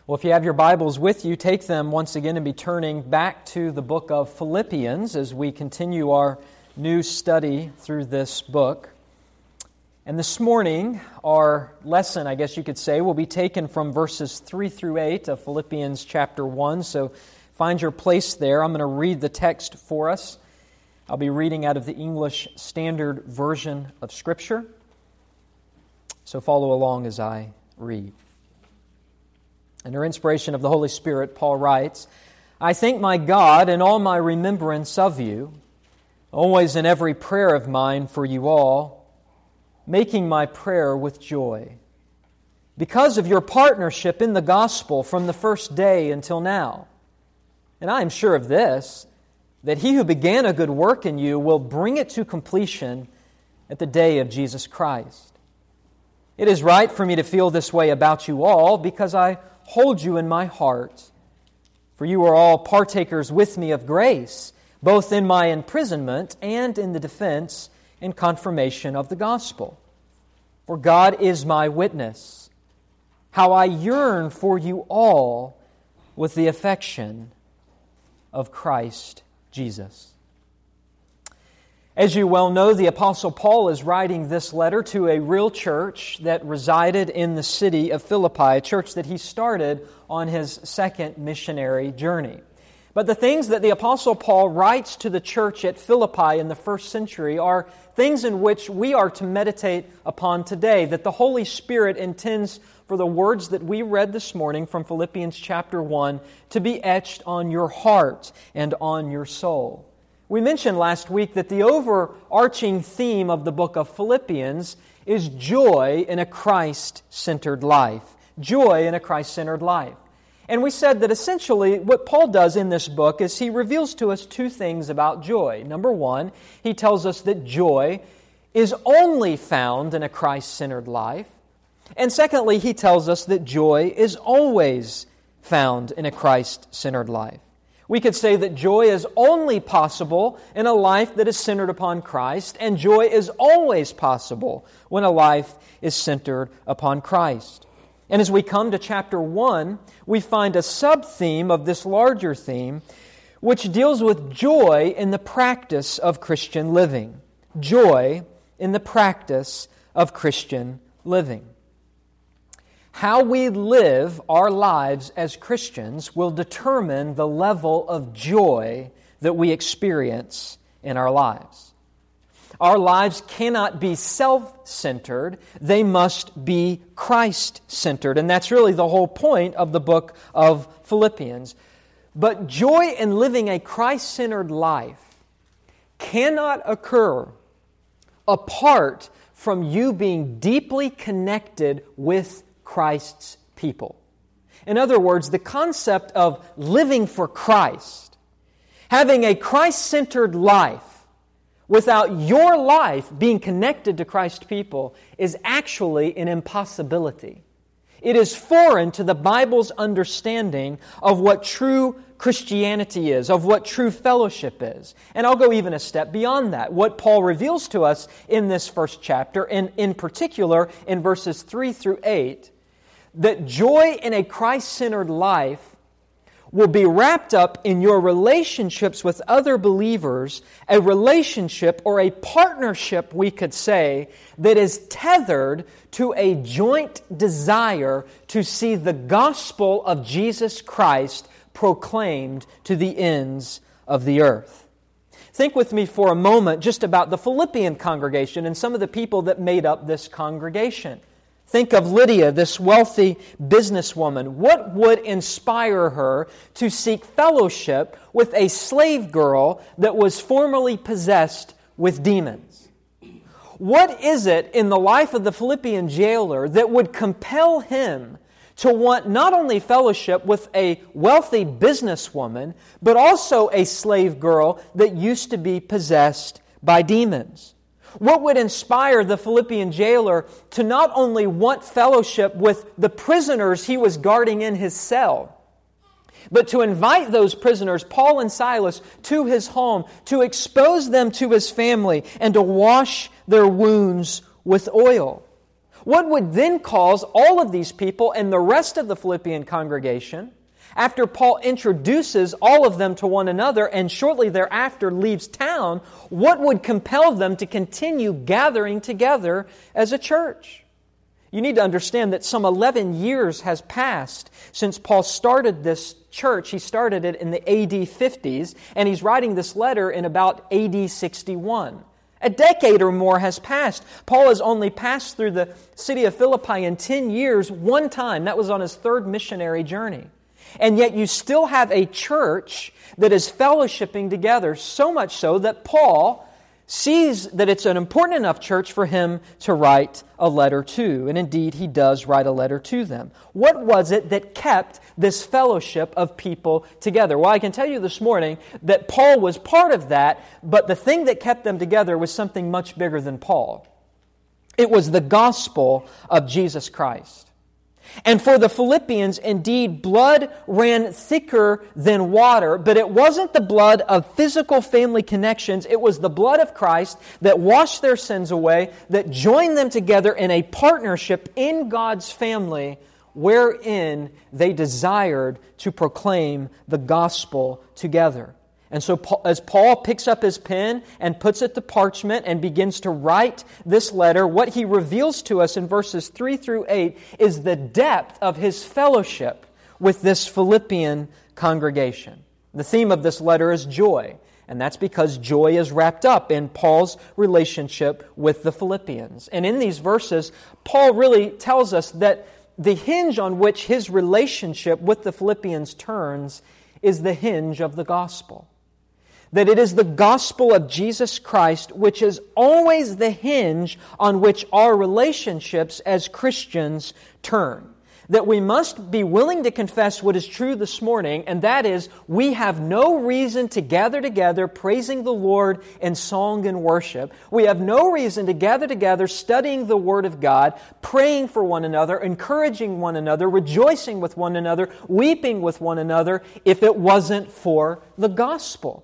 Well, if you have your Bibles with you, take them once again and be turning back to the book of Philippians as we continue our new study through this book. And this morning, our lesson, I guess you could say, will be taken from verses 3 through 8 of Philippians chapter 1. So find your place there. I'm going to read the text for us. I'll be reading out of the English Standard Version of Scripture. So follow along as I read. Under inspiration of the Holy Spirit, Paul writes, I thank my God in all my remembrance of you, always in every prayer of mine for you all, making my prayer with joy, because of your partnership in the gospel from the first day until now. And I am sure of this, that he who began a good work in you will bring it to completion at the day of Jesus Christ. It is right for me to feel this way about you all, because I hold you in my heart. For you are all partakers with me of grace, both in my imprisonment and in the defense and confirmation of the gospel. For God is my witness, how I yearn for you all with the affection of Christ Jesus. As you well know, the Apostle Paul is writing this letter to a real church that resided in the city of Philippi, a church that he started on his second missionary journey. But the things that the Apostle Paul writes to the church at Philippi in the first century are things in which we are to meditate upon today, that the Holy Spirit intends for the words that we read this morning from Philippians chapter 1 to be etched on your heart and on your soul. We mentioned last week that the overarching theme of the book of Philippians is joy in a Christ-centered life. Joy in a Christ-centered life. And we said that essentially what Paul does in this book is he reveals to us two things about joy. Number one, he tells us that joy is only found in a Christ-centered life. And secondly, he tells us that joy is always found in a Christ-centered life. We could say that joy is only possible in a life that is centered upon Christ, and joy is always possible when a life is centered upon Christ. And as we come to chapter 1, we find a sub-theme of this larger theme, which deals with joy in the practice of Christian living. Joy in the practice of Christian living. How we live our lives as Christians will determine the level of joy that we experience in our lives. Our lives cannot be self-centered. They must be Christ-centered. And that's really the whole point of the book of Philippians. But joy in living a Christ-centered life cannot occur apart from you being deeply connected with Christ's people. In other words, the concept of living for Christ, having a Christ-centered life without your life being connected to Christ's people is actually an impossibility. It is foreign to the Bible's understanding of what true Christianity is, of what true fellowship is. And I'll go even a step beyond that. What Paul reveals to us in this first chapter, and in particular in verses 3 through 8, that joy in a Christ-centered life will be wrapped up in your relationships with other believers, a relationship or a partnership, we could say, that is tethered to a joint desire to see the gospel of Jesus Christ proclaimed to the ends of the earth. Think with me for a moment just about the Philippian congregation and some of the people that made up this congregation. Think of Lydia, this wealthy businesswoman. What would inspire her to seek fellowship with a slave girl that was formerly possessed with demons? What is it in the life of the Philippian jailer that would compel him to want not only fellowship with a wealthy businesswoman, but also a slave girl that used to be possessed by demons? What would inspire the Philippian jailer to not only want fellowship with the prisoners he was guarding in his cell, but to invite those prisoners, Paul and Silas, to his home, to expose them to his family, and to wash their wounds with oil? What would then cause all of these people and the rest of the Philippian congregation, after Paul introduces all of them to one another and shortly thereafter leaves town, what would compel them to continue gathering together as a church? You need to understand that some 11 years has passed since Paul started this church. He started it in the AD 50s, and he's writing this letter in about AD 61. A decade or more has passed. Paul has only passed through the city of Philippi in 10 years one time. That was on his third missionary journey. And yet you still have a church that is fellowshipping together, so much so that Paul sees that it's an important enough church for him to write a letter to. And indeed, he does write a letter to them. What was it that kept this fellowship of people together? Well, I can tell you this morning that Paul was part of that, but the thing that kept them together was something much bigger than Paul. It was the gospel of Jesus Christ. And for the Philippians, indeed, blood ran thicker than water, but it wasn't the blood of physical family connections. It was the blood of Christ that washed their sins away, that joined them together in a partnership in God's family, wherein they desired to proclaim the gospel together. And so as Paul picks up his pen and puts it to parchment and begins to write this letter, what he reveals to us in verses 3 through 8 is the depth of his fellowship with this Philippian congregation. The theme of this letter is joy, and that's because joy is wrapped up in Paul's relationship with the Philippians. And in these verses, Paul really tells us that the hinge on which his relationship with the Philippians turns is the hinge of the gospel. That it is the gospel of Jesus Christ which is always the hinge on which our relationships as Christians turn. That we must be willing to confess what is true this morning, and that is, we have no reason to gather together praising the Lord in song and worship. We have no reason to gather together studying the Word of God, praying for one another, encouraging one another, rejoicing with one another, weeping with one another, if it wasn't for the gospel.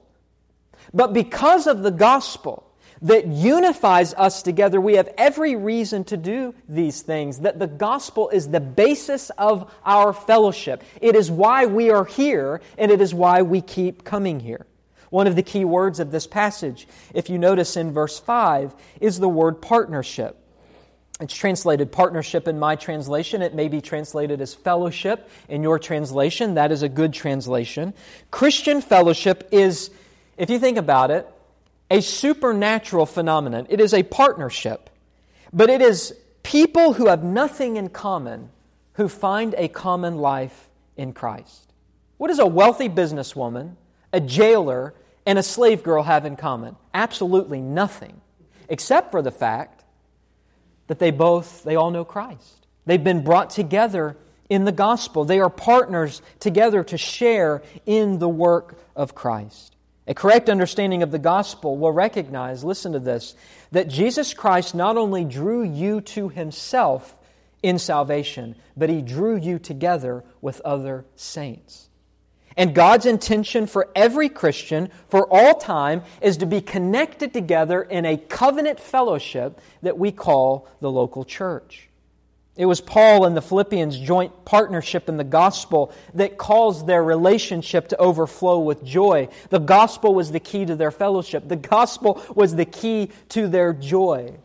But because of the gospel that unifies us together, we have every reason to do these things. That the gospel is the basis of our fellowship. It is why we are here, and it is why we keep coming here. One of the key words of this passage, if you notice in verse 5, is the word partnership. It's translated partnership in my translation. It may be translated as fellowship in your translation. That is a good translation. Christian fellowship is, if you think about it, a supernatural phenomenon. It is a partnership, but it is people who have nothing in common who find a common life in Christ. What does a wealthy businesswoman, a jailer, and a slave girl have in common? Absolutely nothing, except for the fact that they all know Christ. They've been brought together in the gospel. They are partners together to share in the work of Christ. A correct understanding of the gospel will recognize, listen to this, that Jesus Christ not only drew you to Himself in salvation, but He drew you together with other saints. And God's intention for every Christian, for all time, is to be connected together in a covenant fellowship that we call the local church. It was Paul and the Philippians' joint partnership in the gospel that caused their relationship to overflow with joy. The gospel was the key to their fellowship. The gospel was the key to their joy.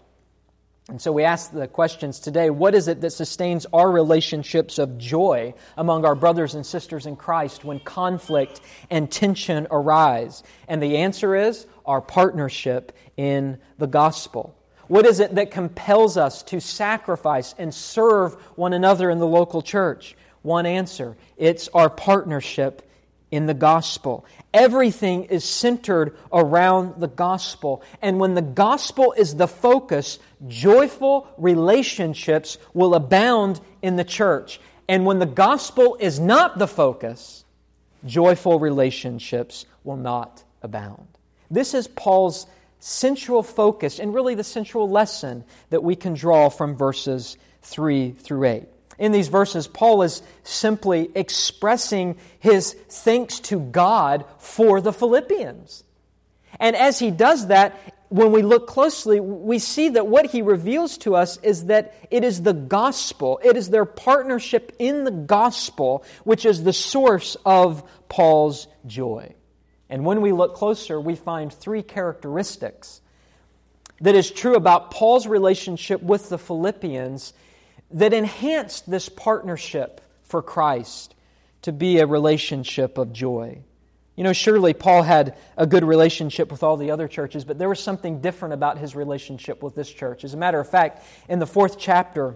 And so we ask the questions today, what is it that sustains our relationships of joy among our brothers and sisters in Christ when conflict and tension arise? And the answer is our partnership in the gospel. What is it that compels us to sacrifice and serve one another in the local church? One answer, it's our partnership in the gospel. Everything is centered around the gospel. And when the gospel is the focus, joyful relationships will abound in the church. And when the gospel is not the focus, joyful relationships will not abound. This is Paul's central focus and really the central lesson that we can draw from verses 3 through 8. In these verses, Paul is simply expressing his thanks to God for the Philippians. And as he does that, when we look closely, we see that what he reveals to us is that it is the gospel, it is their partnership in the gospel, which is the source of Paul's joy. And when we look closer, we find three characteristics that is true about Paul's relationship with the Philippians that enhanced this partnership for Christ to be a relationship of joy. You know, surely Paul had a good relationship with all the other churches, but there was something different about his relationship with this church. As a matter of fact, in the 4th chapter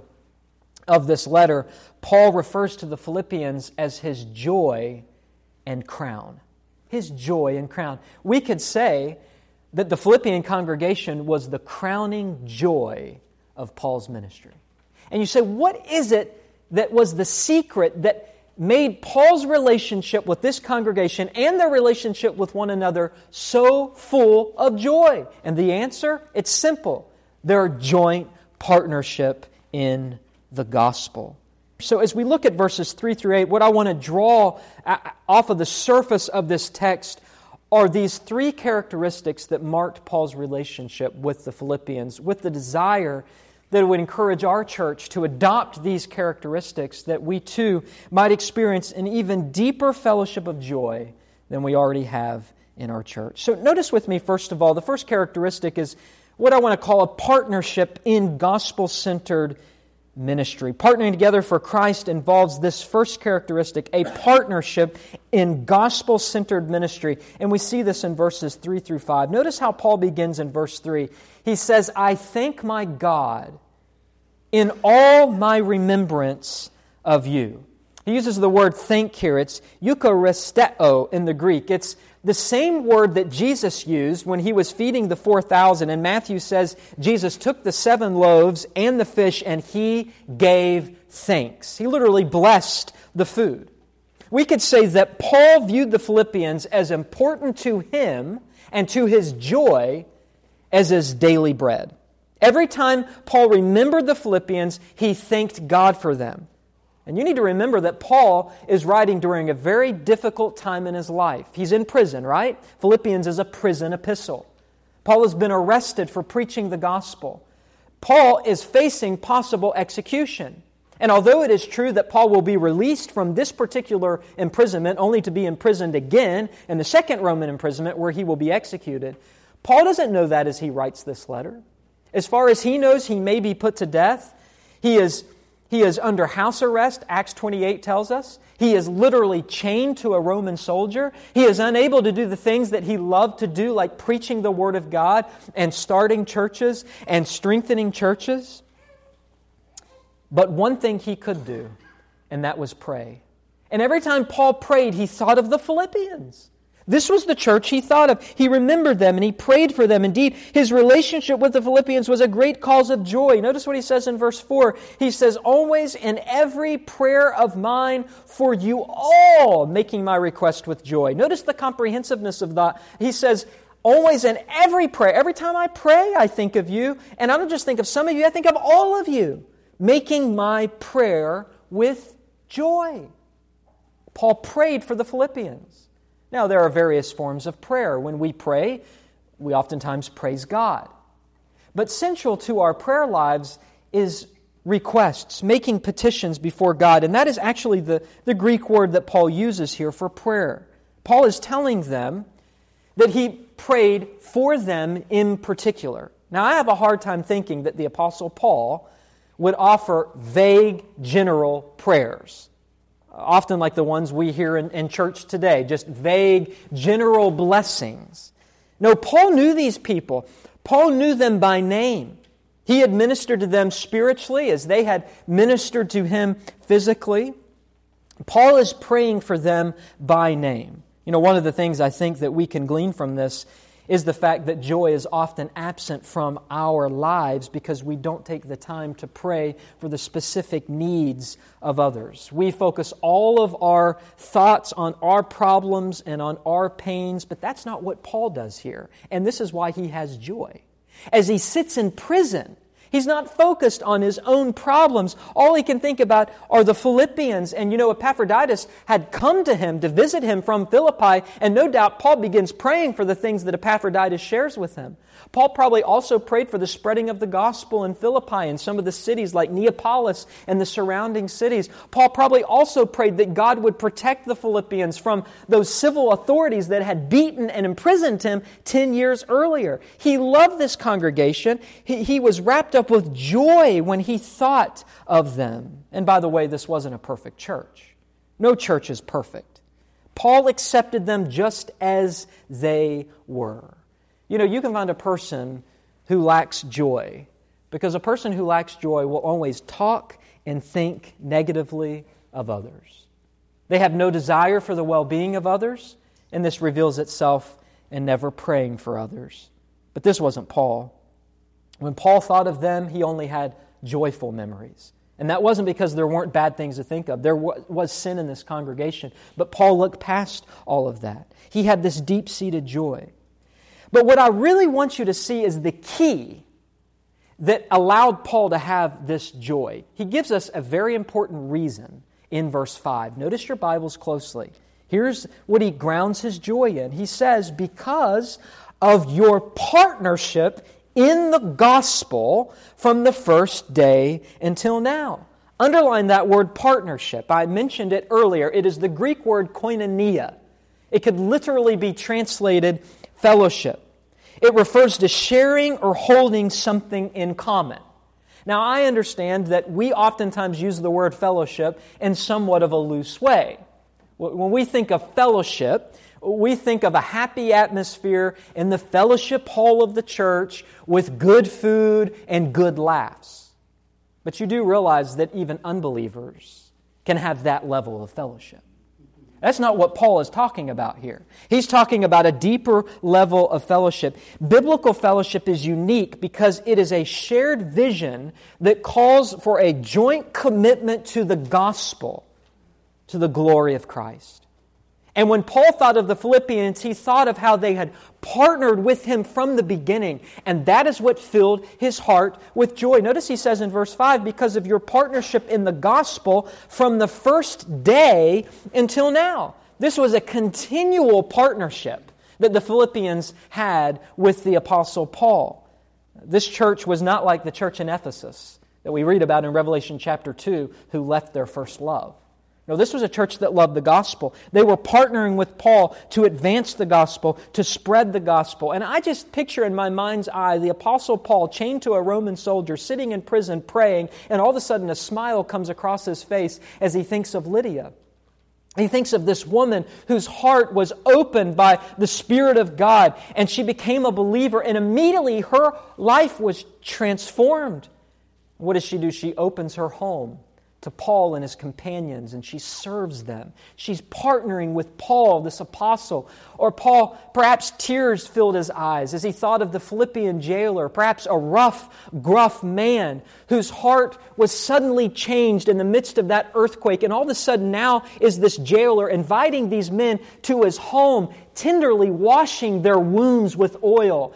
of this letter, Paul refers to the Philippians as his joy and crown. His joy and crown. We could say that the Philippian congregation was the crowning joy of Paul's ministry. And you say, what is it that was the secret that made Paul's relationship with this congregation and their relationship with one another so full of joy? And the answer, it's simple. Their joint partnership in the gospel. So as we look at verses 3 through 8, what I want to draw off of the surface of this text are these three characteristics that marked Paul's relationship with the Philippians, with the desire that it would encourage our church to adopt these characteristics, that we too might experience an even deeper fellowship of joy than we already have in our church. So notice with me, first of all, the first characteristic is what I want to call a partnership in gospel-centered ministry. Partnering together for Christ involves this first characteristic, a partnership in gospel-centered ministry. And we see this in verses 3 through 5. Notice how Paul begins in verse 3. He says, I thank my God in all my remembrance of you. He uses the word thank here. It's eucharisteo in the Greek. It's the same word that Jesus used when He was feeding the 4,000. And Matthew says Jesus took the 7 loaves and the fish and He gave thanks. He literally blessed the food. We could say that Paul viewed the Philippians as important to him and to his joy as his daily bread. Every time Paul remembered the Philippians, he thanked God for them. And you need to remember that Paul is writing during a very difficult time in his life. He's in prison, right? Philippians is a prison epistle. Paul has been arrested for preaching the gospel. Paul is facing possible execution. And although it is true that Paul will be released from this particular imprisonment, only to be imprisoned again in the second Roman imprisonment where he will be executed, Paul doesn't know that as he writes this letter. As far as he knows, he may be put to death. He is under house arrest, Acts 28 tells us. He is literally chained to a Roman soldier. He is unable to do the things that he loved to do, like preaching the Word of God and starting churches and strengthening churches. But one thing he could do, and that was pray. And every time Paul prayed, he thought of the Philippians. This was the church he thought of. He remembered them and he prayed for them. Indeed, his relationship with the Philippians was a great cause of joy. Notice what he says in verse 4. He says, always in every prayer of mine for you all, making my request with joy. Notice the comprehensiveness of that. He says, always in every prayer. Every time I pray, I think of you. And I don't just think of some of you, I think of all of you, making my prayer with joy. Paul prayed for the Philippians. Now, there are various forms of prayer. When we pray, we oftentimes praise God. But central to our prayer lives is requests, making petitions before God. And that is actually the Greek word that Paul uses here for prayer. Paul is telling them that he prayed for them in particular. Now, I have a hard time thinking that the Apostle Paul would offer vague, general prayers. Often like the ones we hear in church today, just vague, general blessings. No, Paul knew these people. Paul knew them by name. He had ministered to them spiritually as they had ministered to him physically. Paul is praying for them by name. You know, one of the things I think that we can glean from this is the fact that joy is often absent from our lives because we don't take the time to pray for the specific needs of others. We focus all of our thoughts on our problems and on our pains, but that's not what Paul does here. And this is why he has joy. As he sits in prison, He's not focused on his own problems. All he can think about are the Philippians. And Epaphroditus had come to him to visit him from Philippi, and no doubt Paul begins praying for the things that Epaphroditus shares with him. Paul probably also prayed for the spreading of the gospel in Philippi and some of the cities like Neapolis and the surrounding cities. Paul probably also prayed that God would protect the Philippians from those civil authorities that had beaten and imprisoned him 10 years earlier. He loved this congregation. He was wrapped up with joy when he thought of them. And by the way, this wasn't a perfect church. No church is perfect. Paul accepted them just as they were. You can find a person who lacks joy, because a person who lacks joy will always talk and think negatively of others. They have no desire for the well-being of others, and this reveals itself in never praying for others. But this wasn't Paul. When Paul thought of them, he only had joyful memories. And that wasn't because there weren't bad things to think of. There was sin in this congregation, but Paul looked past all of that. He had this deep-seated joy. But what I really want you to see is the key that allowed Paul to have this joy. He gives us a very important reason in verse 5. Notice your Bibles closely. Here's what he grounds his joy in. He says, because of your partnership in the gospel from the first day until now. Underline that word partnership. I mentioned it earlier. It is the Greek word koinonia. It could literally be translated fellowship. It refers to sharing or holding something in common. Now, I understand that we oftentimes use the word fellowship in somewhat of a loose way. When we think of fellowship, we think of a happy atmosphere in the fellowship hall of the church with good food and good laughs. But you do realize that even unbelievers can have that level of fellowship. That's not what Paul is talking about here. He's talking about a deeper level of fellowship. Biblical fellowship is unique because it is a shared vision that calls for a joint commitment to the gospel, to the glory of Christ. And when Paul thought of the Philippians, he thought of how they had partnered with him from the beginning. And that is what filled his heart with joy. Notice he says in verse 5, because of your partnership in the gospel from the first day until now. This was a continual partnership that the Philippians had with the Apostle Paul. This church was not like the church in Ephesus that we read about in Revelation chapter 2, who left their first love. No, this was a church that loved the gospel. They were partnering with Paul to advance the gospel, to spread the gospel. And I just picture in my mind's eye the Apostle Paul chained to a Roman soldier, sitting in prison praying, and all of a sudden a smile comes across his face as he thinks of Lydia. He thinks of this woman whose heart was opened by the Spirit of God, and she became a believer, and immediately her life was transformed. What does she do? She opens her home to Paul and his companions, and she serves them. She's partnering with Paul, this apostle. Or Paul, perhaps tears filled his eyes as he thought of the Philippian jailer, perhaps a rough, gruff man whose heart was suddenly changed in the midst of that earthquake. And all of a sudden now is this jailer inviting these men to his home, tenderly washing their wounds with oil.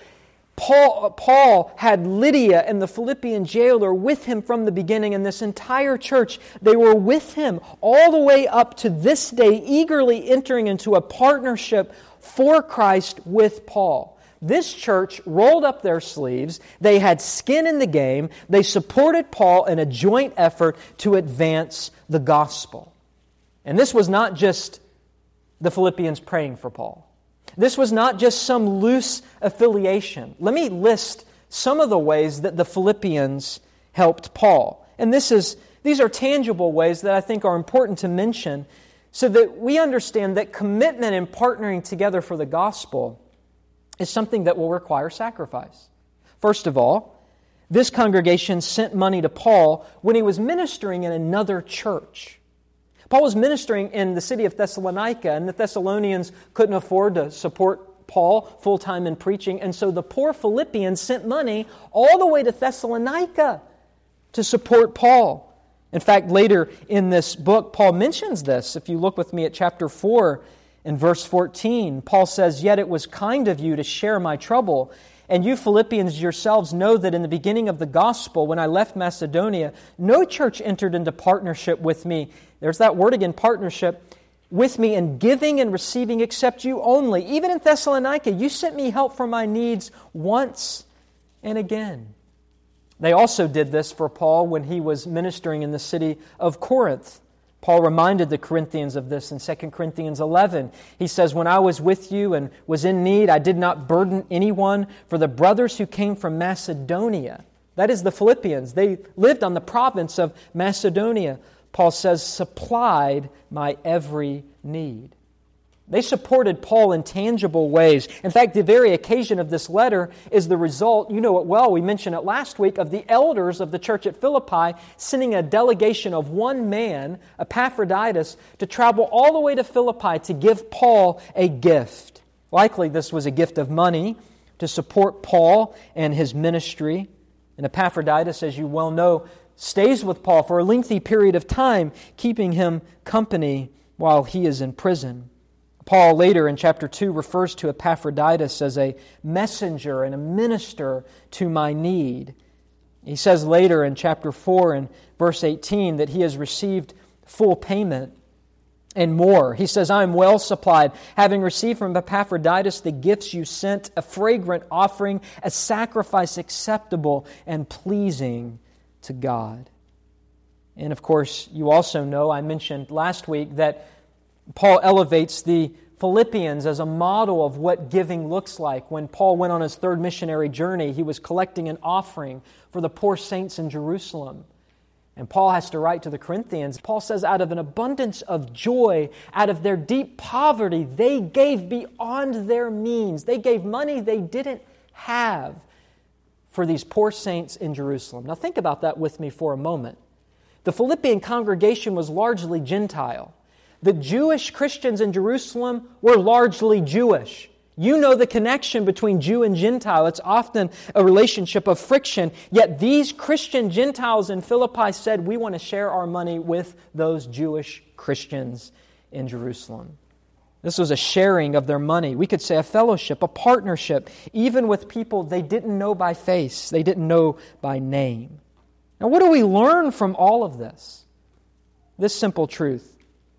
Paul had Lydia and the Philippian jailer with him from the beginning, and this entire church, they were with him all the way up to this day, eagerly entering into a partnership for Christ with Paul. This church rolled up their sleeves, they had skin in the game, they supported Paul in a joint effort to advance the gospel. And this was not just the Philippians praying for Paul. This was not just some loose affiliation. Let me list some of the ways that the Philippians helped Paul. And these are tangible ways that I think are important to mention so that we understand that commitment and partnering together for the gospel is something that will require sacrifice. First of all, this congregation sent money to Paul when he was ministering in another church. Paul was ministering in the city of Thessalonica, and the Thessalonians couldn't afford to support Paul full-time in preaching, and so the poor Philippians sent money all the way to Thessalonica to support Paul. In fact, later in this book, Paul mentions this. If you look with me at chapter 4 and verse 14, Paul says, "Yet it was kind of you to share my trouble, And you Philippians yourselves know that in the beginning of the gospel, when I left Macedonia, no church entered into partnership with me. There's that word again, partnership, with me in giving and receiving except you only. Even in Thessalonica, you sent me help for my needs once and again. They also did this for Paul when he was ministering in the city of Corinth. Paul reminded the Corinthians of this in 2 Corinthians 11. He says, when I was with you and was in need, I did not burden anyone, for the brothers who came from Macedonia, that is the Philippians, they lived on the province of Macedonia, Paul says, supplied my every need. They supported Paul in tangible ways. In fact, the very occasion of this letter is the result, you know it well, we mentioned it last week, of the elders of the church at Philippi sending a delegation of one man, Epaphroditus, to travel all the way to Philippi to give Paul a gift. Likely this was a gift of money to support Paul and his ministry. And Epaphroditus, as you well know, stays with Paul for a lengthy period of time, keeping him company while he is in prison. Paul later in chapter 2 refers to Epaphroditus as a messenger and a minister to my need. He says later in chapter 4 and verse 18 that he has received full payment and more. He says, I am well supplied, having received from Epaphroditus the gifts you sent, a fragrant offering, a sacrifice acceptable and pleasing to God. And of course, you also know, I mentioned last week that Paul elevates the Philippians as a model of what giving looks like. When Paul went on his third missionary journey, he was collecting an offering for the poor saints in Jerusalem. And Paul has to write to the Corinthians. Paul says, out of an abundance of joy, out of their deep poverty, they gave beyond their means. They gave money they didn't have for these poor saints in Jerusalem. Now think about that with me for a moment. The Philippian congregation was largely Gentile. The Jewish Christians in Jerusalem were largely Jewish. You know the connection between Jew and Gentile. It's often a relationship of friction. Yet these Christian Gentiles in Philippi said, we want to share our money with those Jewish Christians in Jerusalem. This was a sharing of their money. We could say a fellowship, a partnership, even with people they didn't know by face, they didn't know by name. Now, what do we learn from all of this? This simple truth.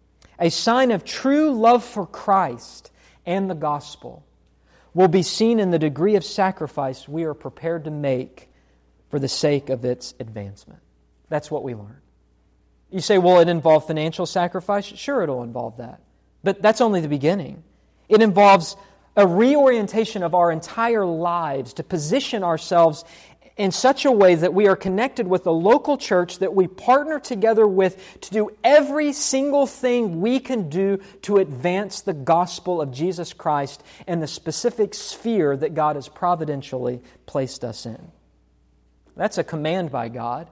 A sign of true love for Christ and the gospel will be seen in the degree of sacrifice we are prepared to make for the sake of its advancement. That's what we learn. You say, will it involve financial sacrifice? Sure, it'll involve that. But that's only the beginning. It involves a reorientation of our entire lives to position ourselves in such a way that we are connected with a local church that we partner together with to do every single thing we can do to advance the gospel of Jesus Christ and the specific sphere that God has providentially placed us in. That's a command by God.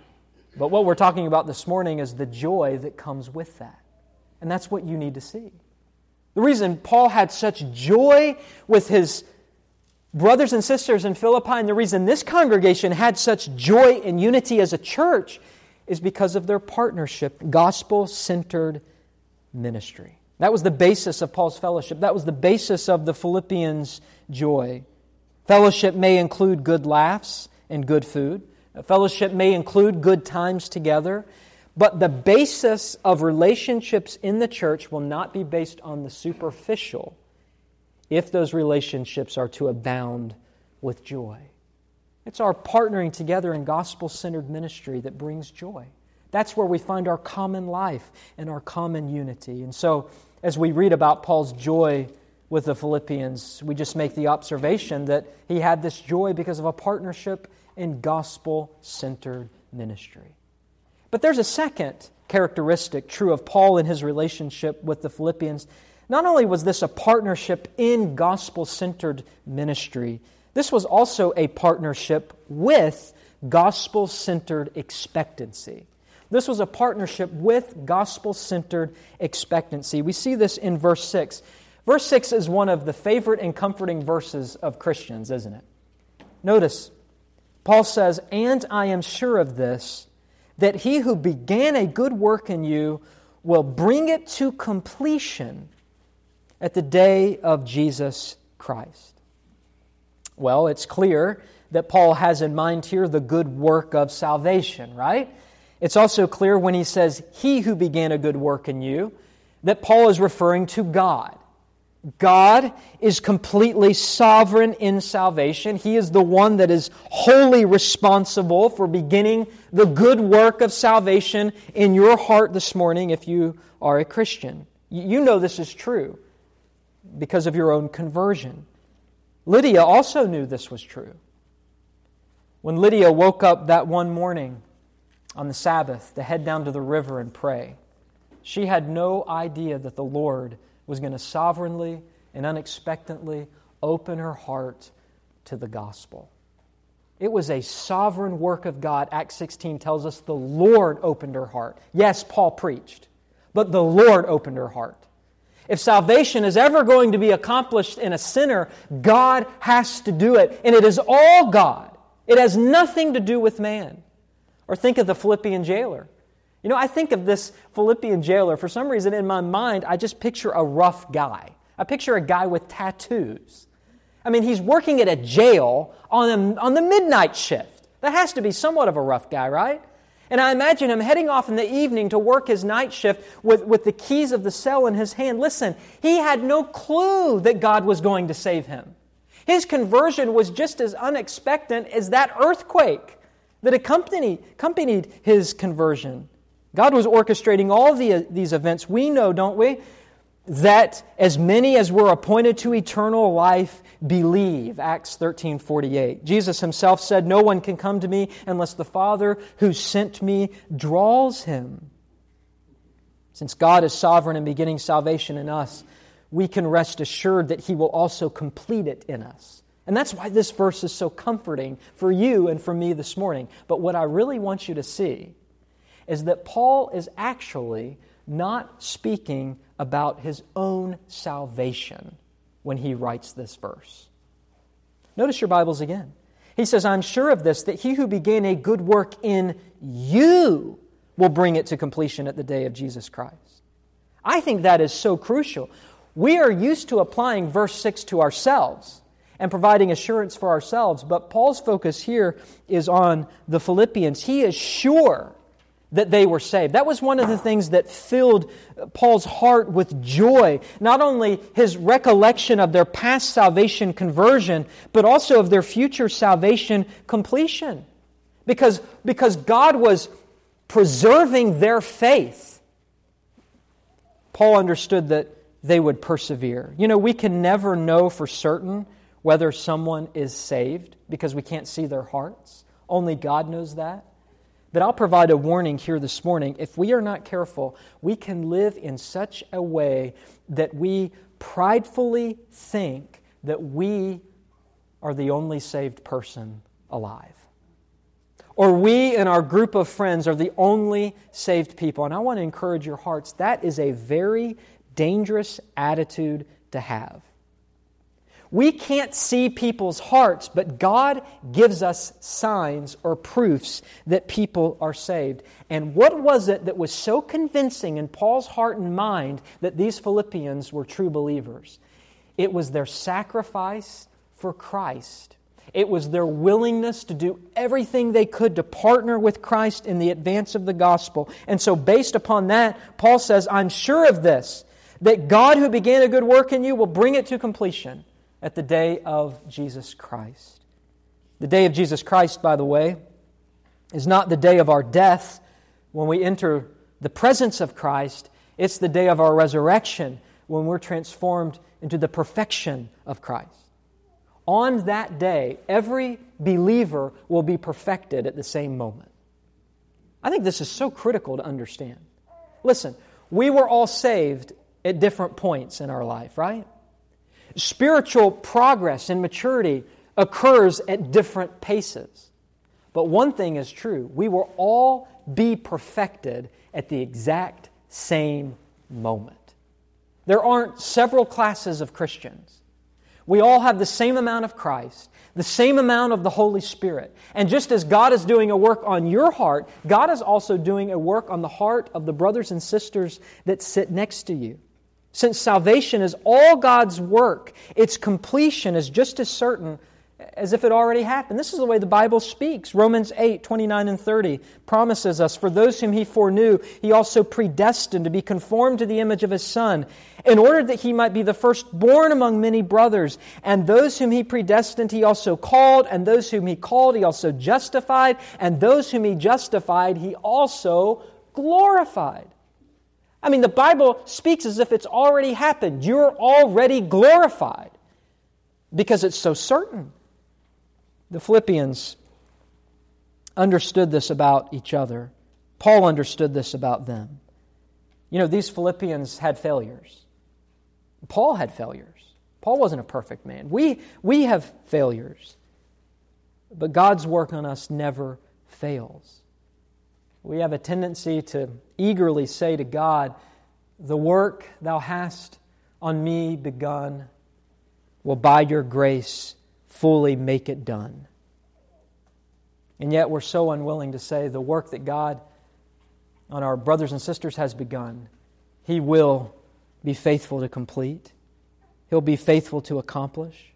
But what we're talking about this morning is the joy that comes with that. And that's what you need to see. The reason Paul had such joy with his brothers and sisters in Philippi, and the reason this congregation had such joy and unity as a church, is because of their partnership, gospel-centered ministry. That was the basis of Paul's fellowship. That was the basis of the Philippians' joy. Fellowship may include good laughs and good food. Fellowship may include good times together. But the basis of relationships in the church will not be based on the superficial if those relationships are to abound with joy. It's our partnering together in gospel-centered ministry that brings joy. That's where we find our common life and our common unity. And so, as we read about Paul's joy with the Philippians, we just make the observation that he had this joy because of a partnership in gospel-centered ministry. But there's a second characteristic true of Paul in his relationship with the Philippians. Not only was this a partnership in gospel-centered ministry, this was also a partnership with gospel-centered expectancy. This was a partnership with gospel-centered expectancy. We see this in verse 6. Verse 6 is one of the favorite and comforting verses of Christians, isn't it? Notice, Paul says, "And I am sure of this, that he who began a good work in you will bring it to completion at the day of Jesus Christ." Well, it's clear that Paul has in mind here the good work of salvation, right? It's also clear when he says, He who began a good work in you, that Paul is referring to God. God is completely sovereign in salvation. He is the one that is wholly responsible for beginning the good work of salvation in your heart this morning if you are a Christian. You know this is true because of your own conversion. Lydia also knew this was true. When Lydia woke up that one morning on the Sabbath to head down to the river and pray, she had no idea that the Lord was going to sovereignly and unexpectedly open her heart to the gospel. It was a sovereign work of God. Acts 16 tells us the Lord opened her heart. Yes, Paul preached, but the Lord opened her heart. If salvation is ever going to be accomplished in a sinner, God has to do it, and it is all God. It has nothing to do with man. Or think of the Philippian jailer. You know, I think of this Philippian jailer, for some reason in my mind, I just picture a rough guy. I picture a guy with tattoos. I mean, he's working at a jail on the midnight shift. That has to be somewhat of a rough guy, right? And I imagine him heading off in the evening to work his night shift with the keys of the cell in his hand. Listen, he had no clue that God was going to save him. His conversion was just as unexpected as that earthquake that accompanied his conversion. God was orchestrating all these events. We know, don't we, that as many as were appointed to eternal life believe. Acts 13:48. Jesus himself said, "No one can come to me unless the Father who sent me draws him." Since God is sovereign in beginning salvation in us, we can rest assured that He will also complete it in us. And that's why this verse is so comforting for you and for me this morning. But what I really want you to see is that Paul is actually not speaking about his own salvation when he writes this verse. Notice your Bibles again. He says, "I'm sure of this, that He who began a good work in you will bring it to completion at the day of Jesus Christ." I think that is so crucial. We are used to applying verse 6 to ourselves and providing assurance for ourselves, but Paul's focus here is on the Philippians. He is sure that they were saved. That was one of the things that filled Paul's heart with joy. Not only his recollection of their past salvation conversion, but also of their future salvation completion. Because God was preserving their faith, Paul understood that they would persevere. You know, we can never know for certain whether someone is saved because we can't see their hearts. Only God knows that. But I'll provide a warning here this morning. If we are not careful, we can live in such a way that we pridefully think that we are the only saved person alive. Or we and our group of friends are the only saved people. And I want to encourage your hearts. That is a very dangerous attitude to have. We can't see people's hearts, but God gives us signs or proofs that people are saved. And what was it that was so convincing in Paul's heart and mind that these Philippians were true believers? It was their sacrifice for Christ. It was their willingness to do everything they could to partner with Christ in the advance of the gospel. And so based upon that, Paul says, "I'm sure of this, that God who began a good work in you will bring it to completion at the day of Jesus Christ." The day of Jesus Christ, by the way, is not the day of our death when we enter the presence of Christ. It's the day of our resurrection when we're transformed into the perfection of Christ. On that day, every believer will be perfected at the same moment. I think this is so critical to understand. Listen, we were all saved at different points in our life, right? Spiritual progress and maturity occurs at different paces. But one thing is true. We will all be perfected at the exact same moment. There aren't several classes of Christians. We all have the same amount of Christ, the same amount of the Holy Spirit. And just as God is doing a work on your heart, God is also doing a work on the heart of the brothers and sisters that sit next to you. Since salvation is all God's work, its completion is just as certain as if it already happened. This is the way the Bible speaks. Romans 8:29 and 30 promises us, "For those whom He foreknew, He also predestined to be conformed to the image of His Son, in order that He might be the firstborn among many brothers. And those whom He predestined, He also called. And those whom He called, He also justified. And those whom He justified, He also glorified." I mean, the Bible speaks as if it's already happened. You're already glorified because it's so certain. The Philippians understood this about each other. Paul understood this about them. You know, these Philippians had failures. Paul had failures. Paul wasn't a perfect man. We have failures. But God's work on us never fails. We have a tendency to eagerly say to God, "The work Thou hast on me begun will by Your grace fully make it done." And yet we're so unwilling to say the work that God on our brothers and sisters has begun, He will be faithful to complete. He'll be faithful to accomplish.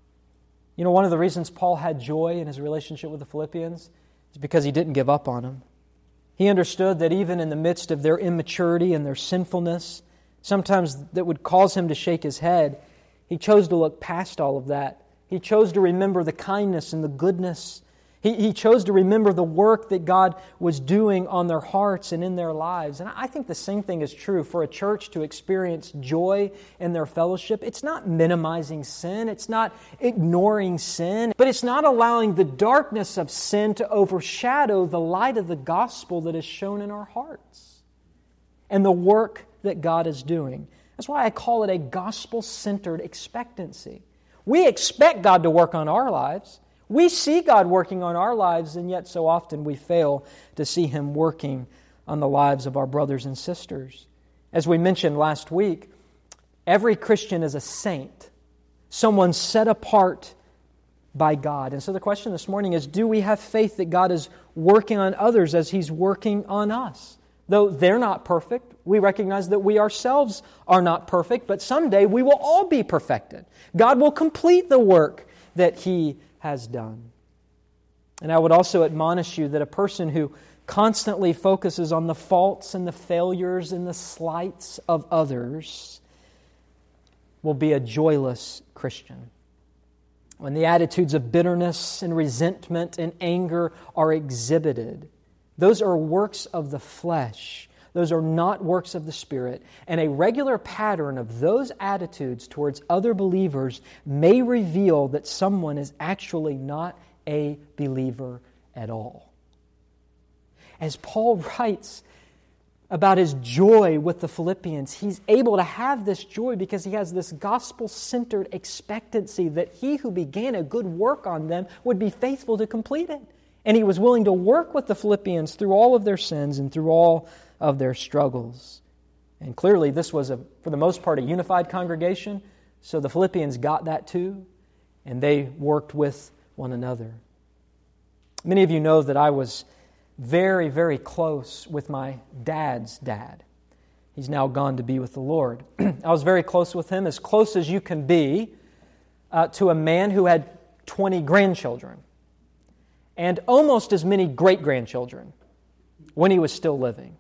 You know, one of the reasons Paul had joy in his relationship with the Philippians is because he didn't give up on them. He understood that even in the midst of their immaturity and their sinfulness, sometimes that would cause him to shake his head, he chose to look past all of that. He chose to remember the kindness and the goodness. He chose to remember the work that God was doing on their hearts and in their lives. And I think the same thing is true for a church to experience joy in their fellowship. It's not minimizing sin. It's not ignoring sin. But it's not allowing the darkness of sin to overshadow the light of the gospel that is shown in our hearts and the work that God is doing. That's why I call it a gospel-centered expectancy. We expect God to work on our lives. We see God working on our lives, and yet so often we fail to see Him working on the lives of our brothers and sisters. As we mentioned last week, every Christian is a saint, someone set apart by God. And so the question this morning is, do we have faith that God is working on others as He's working on us? Though they're not perfect, we recognize that we ourselves are not perfect, but someday we will all be perfected. God will complete the work that He has done. And I would also admonish you that a person who constantly focuses on the faults and the failures and the slights of others will be a joyless Christian. When the attitudes of bitterness and resentment and anger are exhibited, those are works of the flesh. Those are not works of the Spirit. And a regular pattern of those attitudes towards other believers may reveal that someone is actually not a believer at all. As Paul writes about his joy with the Philippians, he's able to have this joy because he has this gospel-centered expectancy that he who began a good work on them would be faithful to complete it. And he was willing to work with the Philippians through all of their sins and through all of their struggles. And clearly this was, for the most part, a unified congregation, so the Philippians got that too, and they worked with one another. Many of you know that I was very, very close with my dad's dad. He's now gone to be with the Lord. I was very close with him, as close as you can be to a man who had 20 grandchildren and almost as many great-grandchildren when he was still living.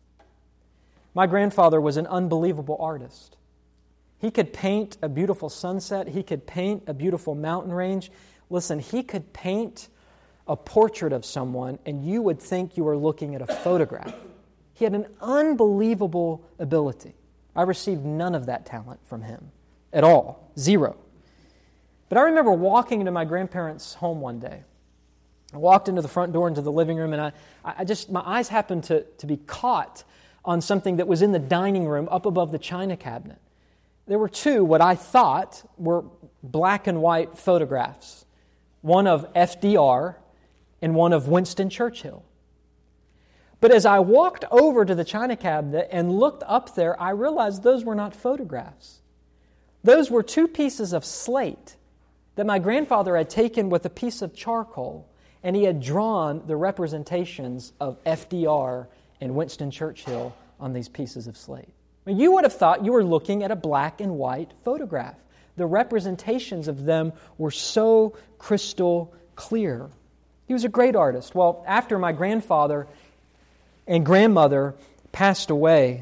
My grandfather was an unbelievable artist. He could paint a beautiful sunset. He could paint a beautiful mountain range. Listen, he could paint a portrait of someone and you would think you were looking at a photograph. He had an unbelievable ability. I received none of that talent from him at all. Zero. But I remember walking into my grandparents' home one day. I walked into the front door into the living room and I just, my eyes happened to be caught on something that was in the dining room up above the china cabinet. There were two, what I thought were black and white photographs. One of FDR and one of Winston Churchill. But as I walked over to the china cabinet and looked up there, I realized those were not photographs. Those were two pieces of slate that my grandfather had taken with a piece of charcoal, and he had drawn the representations of FDR and Winston Churchill on these pieces of slate. I mean, you would have thought you were looking at a black and white photograph. the representations of them were so crystal clear. He was a great artist. Well, after my grandfather and grandmother passed away,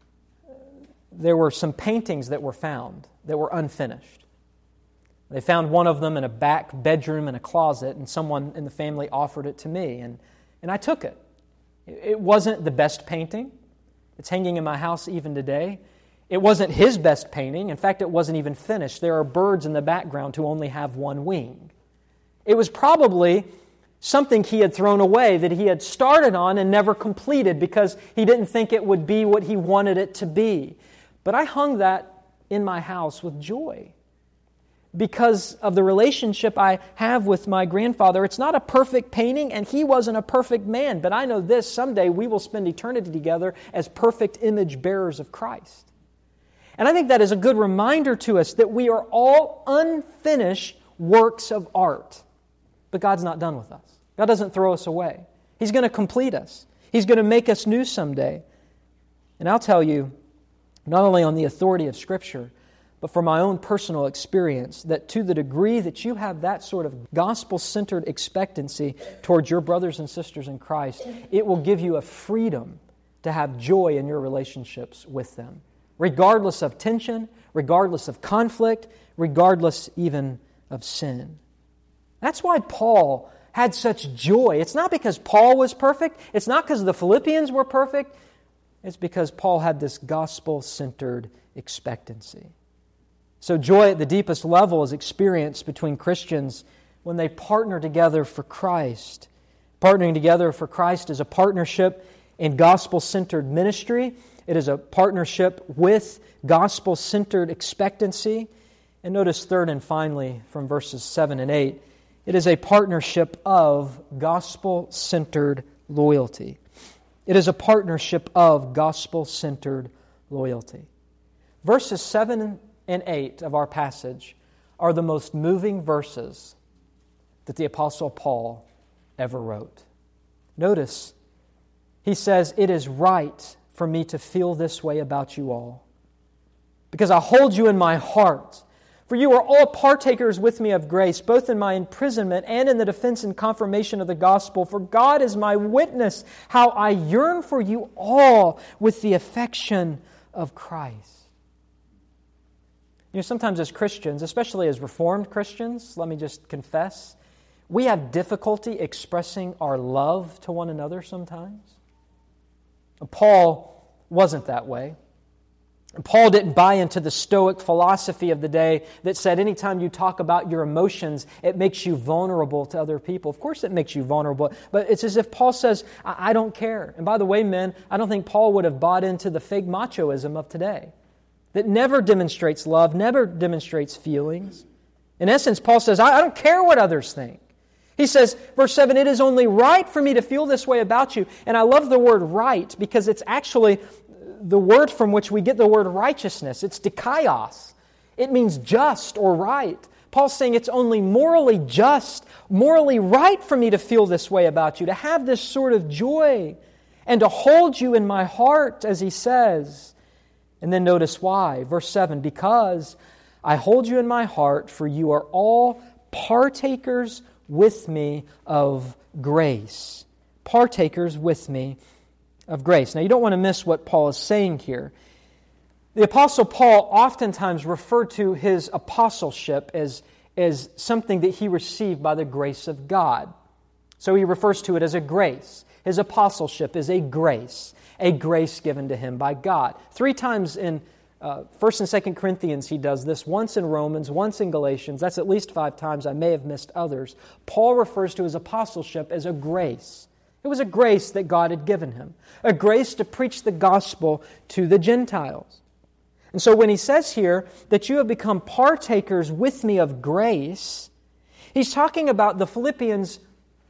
there were some paintings that were found that were unfinished. They found one of them in a back bedroom in a closet, and someone in the family offered it to me, and I took it. It wasn't the best painting. It's hanging in my house even today. It wasn't his best painting. In fact, it wasn't even finished. There are birds in the background who only have one wing. It was probably something he had thrown away that he had started on and never completed because he didn't think it would be what he wanted it to be. But I hung that in my house with joy because of the relationship I have with my grandfather. It's not a perfect painting, and he wasn't a perfect man, but I know this: someday we will spend eternity together as perfect image bearers of Christ. And I think that is a good reminder to us that we are all unfinished works of art. But God's not done with us. God doesn't throw us away. He's going to complete us. He's going to make us new someday. And I'll tell you, not only on the authority of Scripture, but from my own personal experience, that to the degree that you have that sort of gospel-centered expectancy towards your brothers and sisters in Christ, it will give you a freedom to have joy in your relationships with them, regardless of tension, regardless of conflict, regardless even of sin. That's why Paul had such joy. It's not because Paul was perfect. It's not because the Philippians were perfect. It's because Paul had this gospel-centered expectancy. So joy at the deepest level is experienced between Christians when they partner together for Christ. Partnering together for Christ is a partnership in gospel-centered ministry. It is a partnership with gospel-centered expectancy. And notice third and finally from verses 7 and 8, it is a partnership of gospel-centered loyalty. It is a partnership of gospel-centered loyalty. Verses 7 and 8 of our passage are the most moving verses that the Apostle Paul ever wrote. Notice, he says, "It is right for me to feel this way about you all, because I hold you in my heart. For you are all partakers with me of grace, both in my imprisonment and in the defense and confirmation of the gospel. For God is my witness, how I yearn for you all with the affection of Christ." You know, sometimes as Christians, especially as Reformed Christians, let me just confess, we have difficulty expressing our love to one another sometimes. Paul wasn't that way. Paul didn't buy into the Stoic philosophy of the day that said anytime you talk about your emotions, it makes you vulnerable to other people. Of course it makes you vulnerable, but it's as if Paul says, I don't care. And by the way, men, I don't think Paul would have bought into the fake machoism of today that never demonstrates love, never demonstrates feelings. In essence, Paul says, I don't care what others think. He says, verse 7, "It is only right for me to feel this way about you." And I love the word right because it's actually the word from which we get the word righteousness. It's dikaios. It means just or right. Paul's saying it's only morally just, morally right for me to feel this way about you, to have this sort of joy, and to hold you in my heart, as he says. And then notice why. Verse 7, "Because I hold you in my heart, for you are all partakers with me of grace." Partakers with me of grace. Now, you don't want to miss what Paul is saying here. The Apostle Paul oftentimes referred to his apostleship as something that he received by the grace of God. So he refers to it as a grace. His apostleship is a grace given to him by God. 3 times in 1 and 2 Corinthians he does this, once in Romans, once in Galatians. That's at least 5 times. I may have missed others. Paul refers to his apostleship as a grace. It was a grace that God had given him, a grace to preach the gospel to the Gentiles. And so when he says here that you have become partakers with me of grace, he's talking about the Philippians'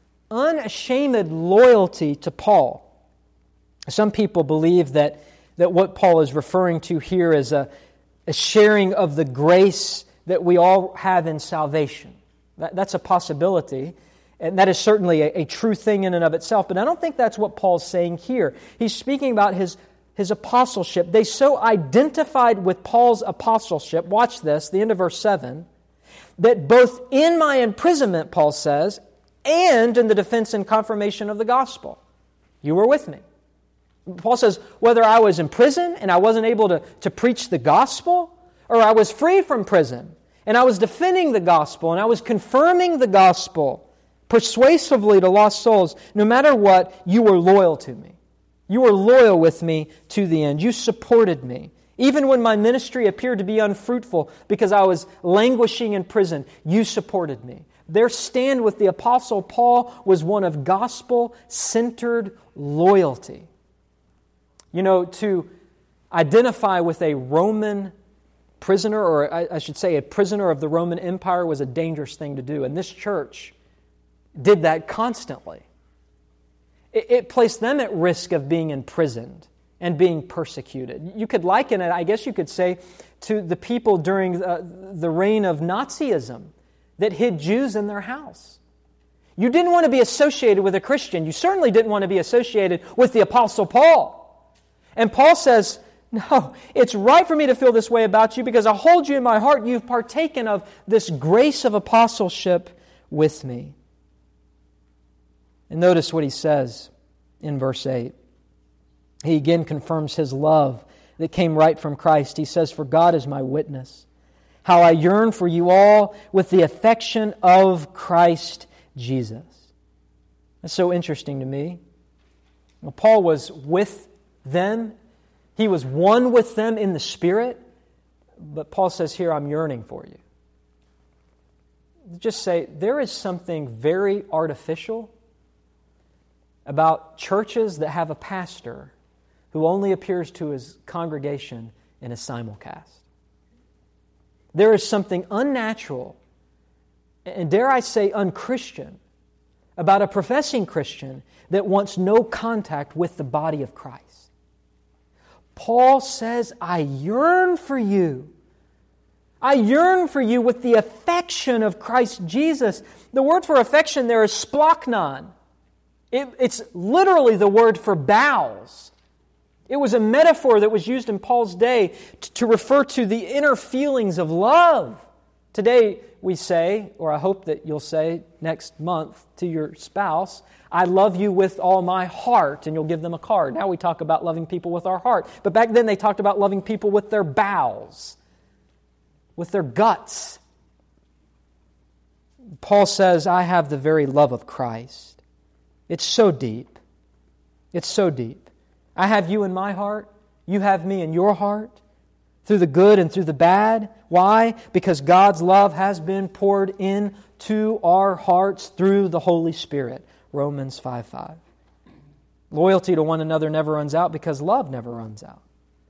unashamed loyalty to Paul. Some people believe that what Paul is referring to here is a sharing of the grace that we all have in salvation. That's a possibility. And that is certainly a true thing in and of itself. But I don't think that's what Paul's saying here. He's speaking about his his apostleship. They so identified with Paul's apostleship, watch this, the end of verse 7, that both in my imprisonment, Paul says, and in the defense and confirmation of the gospel, you were with me. Paul says, whether I was in prison and I wasn't able to preach the gospel, or I was free from prison and I was defending the gospel and I was confirming the gospel persuasively to lost souls, no matter what, you were loyal to me. You were loyal with me to the end. You supported me. Even when my ministry appeared to be unfruitful because I was languishing in prison, you supported me. Their stand with the Apostle Paul was one of gospel-centered loyalty. You know, to identify with a Roman prisoner, or I should say a prisoner of the Roman Empire, was a dangerous thing to do. And this church did that constantly. It placed them at risk of being imprisoned and being persecuted. You could liken it, I guess you could say, to the people during the reign of Nazism that hid Jews in their house. You didn't want to be associated with a Christian. You certainly didn't want to be associated with the Apostle Paul. And Paul says, no, it's right for me to feel this way about you because I hold you in my heart. You've partaken of this grace of apostleship with me. And notice what he says in verse 8. He again confirms his love that came right from Christ. He says, for God is my witness, how I yearn for you all with the affection of Christ Jesus. That's so interesting to me. Well, Paul was with them. He was one with them in the Spirit. But Paul says here, I'm yearning for you. Just say, there is something very artificial about churches that have a pastor who only appears to his congregation in a simulcast. There is something unnatural, and dare I say unchristian, about a professing Christian that wants no contact with the body of Christ. Paul says, I yearn for you. I yearn for you with the affection of Christ Jesus. The word for affection there is splachnon. It's literally the word for bowels. It was a metaphor that was used in Paul's day to refer to the inner feelings of love. Today we say, or I hope that you'll say next month to your spouse, I love you with all my heart, and you'll give them a card. Now we talk about loving people with our heart. But back then they talked about loving people with their bowels, with their guts. Paul says, I have the very love of Christ. It's so deep. It's so deep. I have you in my heart. You have me in your heart. Through the good and through the bad. Why? Because God's love has been poured into our hearts through the Holy Spirit. Romans 5:5. Loyalty to one another never runs out because love never runs out.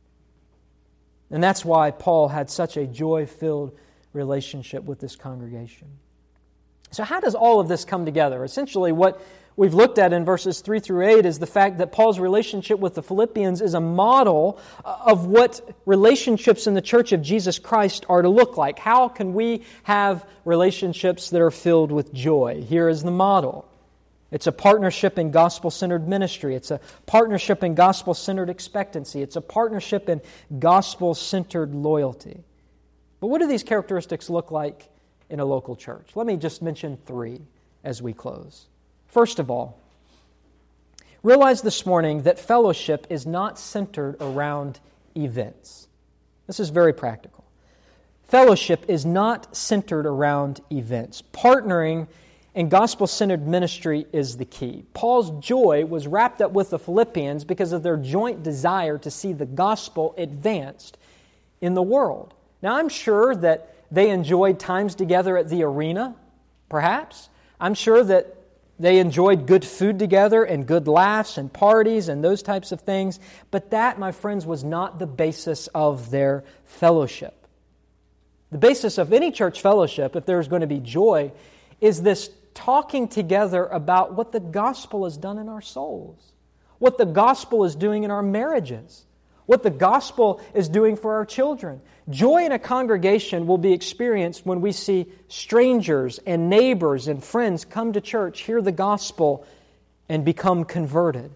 And that's why Paul had such a joy-filled relationship with this congregation. So how does all of this come together? Essentially what we've looked at in verses 3 through 8 is the fact that Paul's relationship with the Philippians is a model of what relationships in the Church of Jesus Christ are to look like. How can we have relationships that are filled with joy? Here is the model. It's a partnership in gospel-centered ministry. It's a partnership in gospel-centered expectancy. It's a partnership in gospel-centered loyalty. But what do these characteristics look like in a local church? Let me just mention 3 as we close. First of all, realize this morning that fellowship is not centered around events. This is very practical. Fellowship is not centered around events. Partnering in gospel-centered ministry is the key. Paul's joy was wrapped up with the Philippians because of their joint desire to see the gospel advanced in the world. Now, I'm sure that they enjoyed times together at the arena, perhaps. I'm sure that they enjoyed good food together and good laughs and parties and those types of things. But that, my friends, was not the basis of their fellowship. The basis of any church fellowship, if there's going to be joy, is this talking together about what the gospel has done in our souls, what the gospel is doing in our marriages, what the gospel is doing for our children. Joy in a congregation will be experienced when we see strangers and neighbors and friends come to church, hear the gospel, and become converted.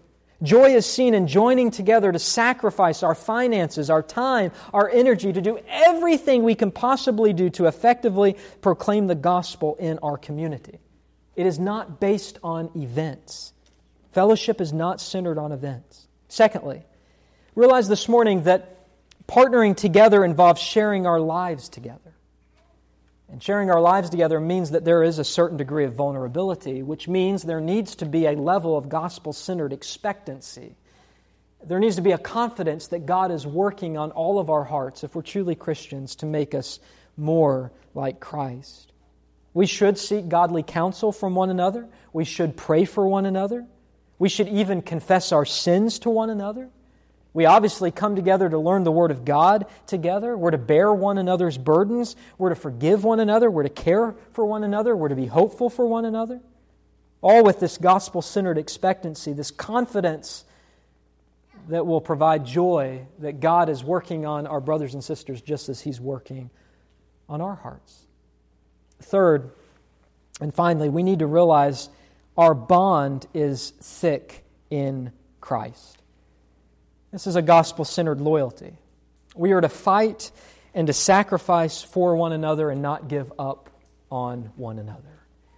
Joy is seen in joining together to sacrifice our finances, our time, our energy, to do everything we can possibly do to effectively proclaim the gospel in our community. It is not based on events. Fellowship is not centered on events. Secondly, realize this morning that partnering together involves sharing our lives together. And sharing our lives together means that there is a certain degree of vulnerability, which means there needs to be a level of gospel-centered expectancy. There needs to be a confidence that God is working on all of our hearts, if we're truly Christians, to make us more like Christ. We should seek godly counsel from one another. We should pray for one another. We should even confess our sins to one another. We obviously come together to learn the Word of God together. We're to bear one another's burdens. We're to forgive one another. We're to care for one another. We're to be hopeful for one another. All with this gospel-centered expectancy, this confidence that will provide joy that God is working on our brothers and sisters just as He's working on our hearts. Third, and finally, we need to realize our bond is thick in Christ. This is a gospel-centered loyalty. We are to fight and to sacrifice for one another and not give up on one another.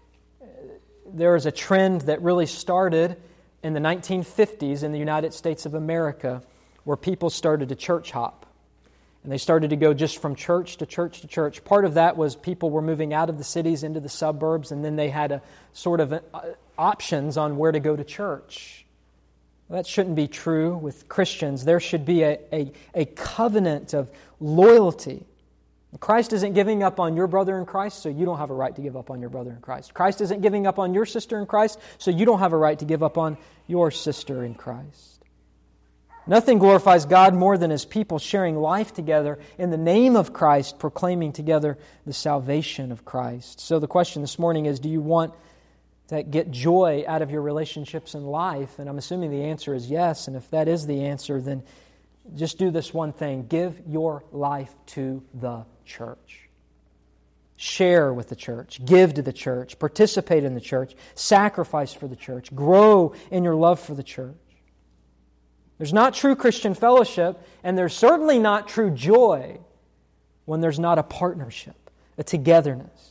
There is a trend that really started in the 1950s in the United States of America where people started to church hop. And they started to go just from church to church to church. Part of that was people were moving out of the cities into the suburbs, and then they had a sort of options on where to go to church. Well, that shouldn't be true with Christians. There should be a covenant of loyalty. Christ isn't giving up on your brother in Christ, so you don't have a right to give up on your brother in Christ. Christ isn't giving up on your sister in Christ, so you don't have a right to give up on your sister in Christ. Nothing glorifies God more than His people sharing life together in the name of Christ, proclaiming together the salvation of Christ. So the question this morning is, do you want to get joy out of your relationships in life? And I'm assuming the answer is yes. And if that is the answer, then just do this one thing. Give your life to the church. Share with the church. Give to the church. Participate in the church. Sacrifice for the church. Grow in your love for the church. There's not true Christian fellowship, and there's certainly not true joy when there's not a partnership, a togetherness.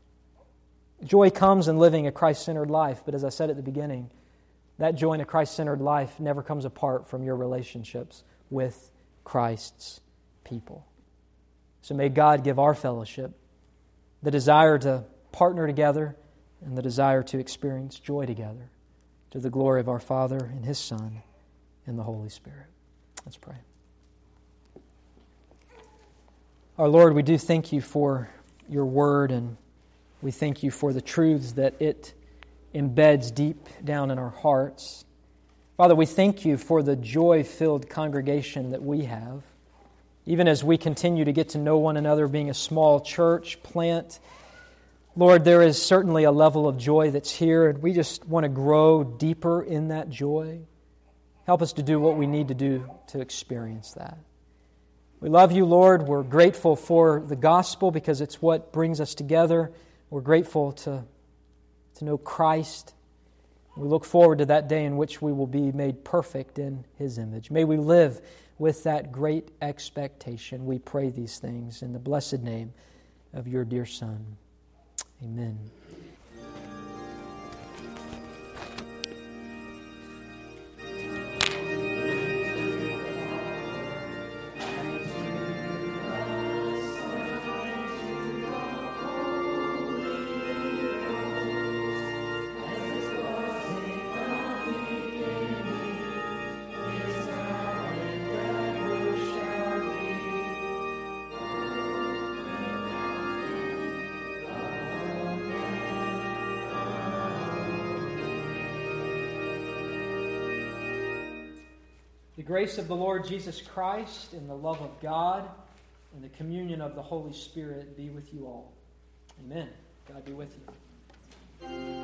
Joy comes in living a Christ-centered life, but as I said at the beginning, that joy in a Christ-centered life never comes apart from your relationships with Christ's people. So may God give our fellowship the desire to partner together and the desire to experience joy together to the glory of our Father and His Son and the Holy Spirit. Let's pray. Our Lord, we do thank You for Your Word, and we thank You for the truths that it embeds deep down in our hearts. Father, we thank You for the joy-filled congregation that we have. Even as we continue to get to know one another, being a small church plant, Lord, there is certainly a level of joy that's here, and we just want to grow deeper in that joy. Help us to do what we need to do to experience that. We love You, Lord. We're grateful for the gospel because it's what brings us together. We're grateful to know Christ. We look forward to that day in which we will be made perfect in His image. May we live with that great expectation. We pray these things in the blessed name of Your dear Son. Amen. The grace of the Lord Jesus Christ and the love of God and the communion of the Holy Spirit be with you all. Amen. God be with you.